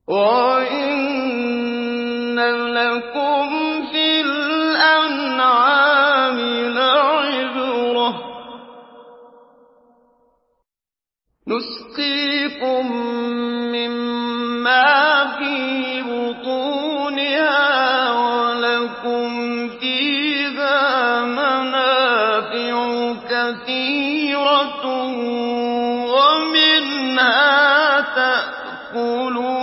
وَإِنَّ لَكُمْ فِي الْأَنْعَامِ لَعِبْرَةً ۖ نُّسْقِيكُم مِّمَّا فِي بُطُونِهَا وَلَكُمْ فِيهَا مَنَافِعُ كَثِيرَةٌ وَمِنْهَا تَأْكُلُونَ